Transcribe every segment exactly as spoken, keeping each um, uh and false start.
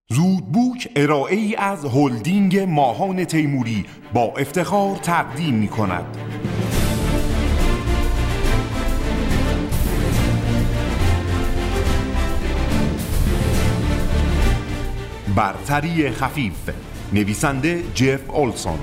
زودبوک ارائه ای از هلدینگ ماهان تیموری با افتخار تقدیم می کند. برتری خفیف، نویسنده جف اولسون.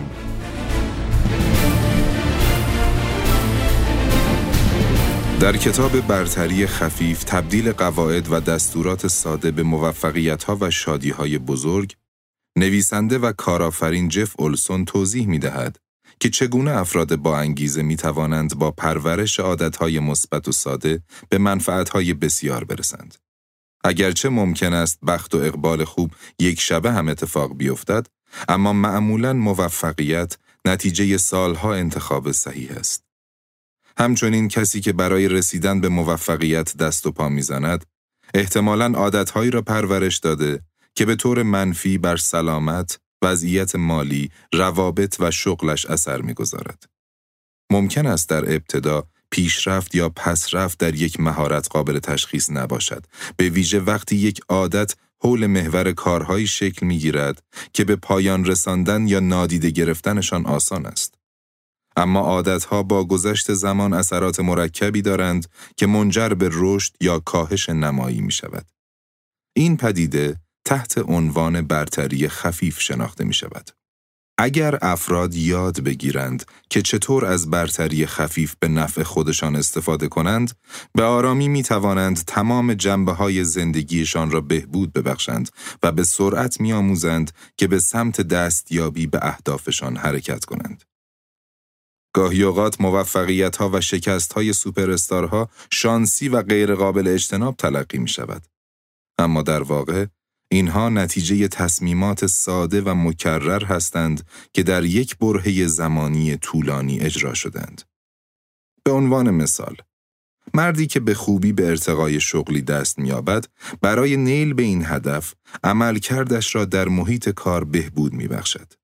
در کتاب برتری خفیف، تبدیل قواعد و دستورات ساده به موفقیت‌ها و شادی‌های بزرگ، نویسنده و کارآفرین جف اولسون توضیح می‌دهد که چگونه افراد با انگیزه می‌توانند با پرورش عادت‌های مثبت و ساده به منفعت‌های بسیار برسند. اگرچه ممکن است بخت و اقبال خوب یک شبه هم اتفاق بیفتد، اما معمولاً موفقیت نتیجه سالها انتخاب صحیح است. همچنین کسی که برای رسیدن به موفقیت دست و پا می‌زند، احتمالاً عادت‌هایی را پرورش داده که به طور منفی بر سلامت، وضعیت مالی، روابط و شغلش اثر می‌گذارد. ممکن است در ابتدا پیشرفت یا پسرفت در یک مهارت قابل تشخیص نباشد، به ویژه وقتی یک عادت حول محور کارهایی شکل می‌گیرد که به پایان رساندن یا نادیده گرفتنشان آسان است. اما عادتها با گذشت زمان اثرات مرکبی دارند که منجر به رشد یا کاهش نمایی می شود. این پدیده تحت عنوان برتری خفیف شناخته می شود. اگر افراد یاد بگیرند که چطور از برتری خفیف به نفع خودشان استفاده کنند، به آرامی می توانند تمام جنبه‌های زندگیشان را بهبود ببخشند و به سرعت می آموزند که به سمت دستیابی به اهدافشان حرکت کنند. گاهی اوقات موفقیت‌ها و شکست‌های سوپر استارها شانسی و غیر قابل اجتناب تلقی می‌شود. اما در واقع اینها نتیجه تصمیمات ساده و مکرر هستند که در یک برهه زمانی طولانی اجرا شدند. به عنوان مثال، مردی که به خوبی به ارتقای شغلی دست می‌یابد، برای نیل به این هدف عملکردش را در محیط کار بهبود می‌بخشد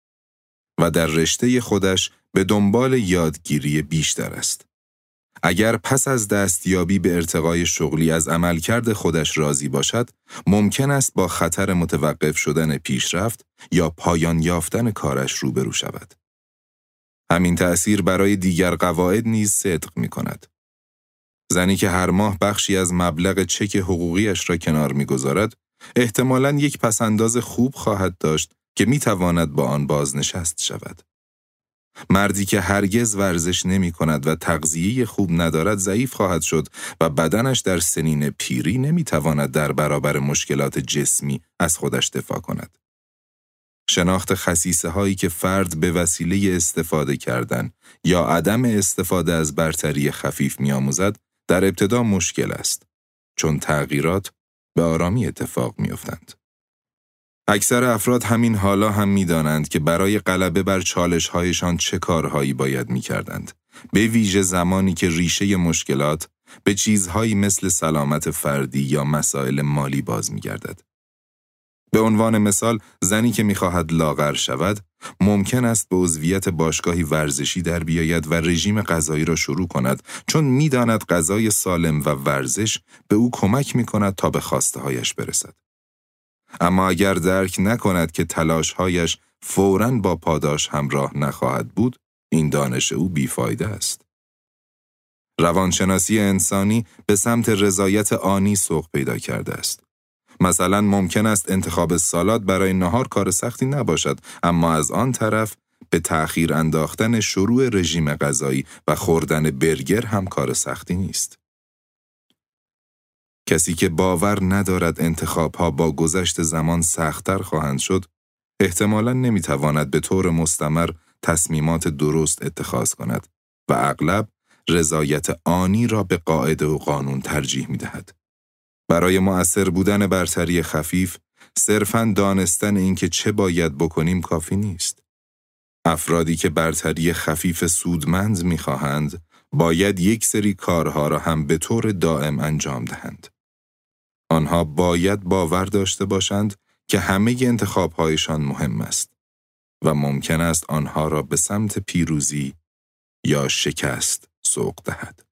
و در رشته خودش به دنبال یادگیری بیشتر است. اگر پس از دستیابی به ارتقای شغلی از عملکرد خودش راضی باشد، ممکن است با خطر متوقف شدن پیشرفت یا پایان یافتن کارش روبرو شود. همین تأثیر برای دیگر قواعد نیز صدق می کند. زنی که هر ماه بخشی از مبلغ چک حقوقیش را کنار می گذارد، احتمالاً یک پسنداز خوب خواهد داشت که می تواند با آن بازنشست شود. مردی که هرگز ورزش نمی کند و تغذیه خوب ندارد ضعیف خواهد شد و بدنش در سنین پیری نمی تواند در برابر مشکلات جسمی از خودش دفاع کند. شناخت خصیصه هایی که فرد به وسیله استفاده کردن یا عدم استفاده از برتری خفیف می آموزد در ابتدا مشکل است، چون تغییرات به آرامی اتفاق می افتند. اکثر افراد همین حالا هم می دانند که برای غلبه بر چالش‌هایشان چه کارهایی باید می کردند، به ویژه زمانی که ریشه مشکلات به چیزهایی مثل سلامت فردی یا مسائل مالی باز می گردد. به عنوان مثال، زنی که می خواهد لاغر شود، ممکن است به عضویت باشگاهی ورزشی در بیاید و رژیم غذایی را شروع کند، چون می داند غذای سالم و ورزش به او کمک می کند تا به خواسته هایش برسد. اما اگر درک نکند که تلاش‌هایش فوراً با پاداش همراه نخواهد بود، این دانش او بیفایده است. روانشناسی انسانی به سمت رضایت آنی سوق پیدا کرده است. مثلا ممکن است انتخاب سالاد برای نهار کار سختی نباشد، اما از آن طرف به تأخیر انداختن شروع رژیم غذایی و خوردن برگر هم کار سختی نیست. کسی که باور ندارد انتخاب‌ها با گذشت زمان سخت‌تر خواهند شد، احتمالاً نمی‌تواند به طور مستمر تصمیمات درست اتخاذ کند و اغلب رضایت آنی را به قاعده و قانون ترجیح می‌دهد. برای مؤثر بودن برتری خفیف، صرفاً دانستن اینکه چه باید بکنیم کافی نیست. افرادی که برتری خفیف سودمند می‌خواهند، باید یک سری کارها را هم به طور دائم انجام دهند. آنها باید باور داشته باشند که همه انتخاب‌هایشان مهم است و ممکن است آنها را به سمت پیروزی یا شکست سوق دهد.